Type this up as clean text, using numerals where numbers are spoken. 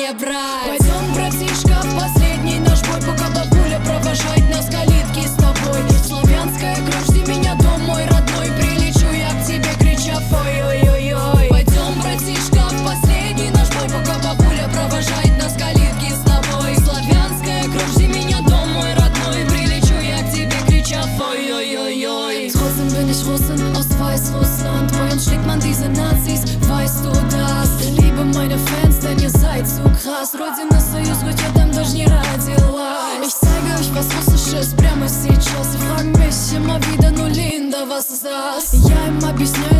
мне брать. Пойдем, братишка, в последний наш бой, пока бабуля провожает нас калитки с тобой. Славянская кровь, жди меня, дом мой родной, прилечу я к тебе, крича ой-ой-ой-ой. Пойдем, братишка, в последний наш бой, пока бабуля провожает нас калитки с тобой. Славянская кровь, жди меня, дом мой родной, прилечу я к тебе, крича ой-ой-ой-ой. Trotzdem bin ich Russin aus Weißrussland. Bei uns schlägt man diese Nazis, weißt du das? Ich liebe meine Fans, denn ihr seid so krass. Родина, Союз, хоть я там даже не родилась. Ich zeige euch was Russisches прямо сейчас. Sie fragen mich immer wieder nur Linda, was ist das? Я им объясняю,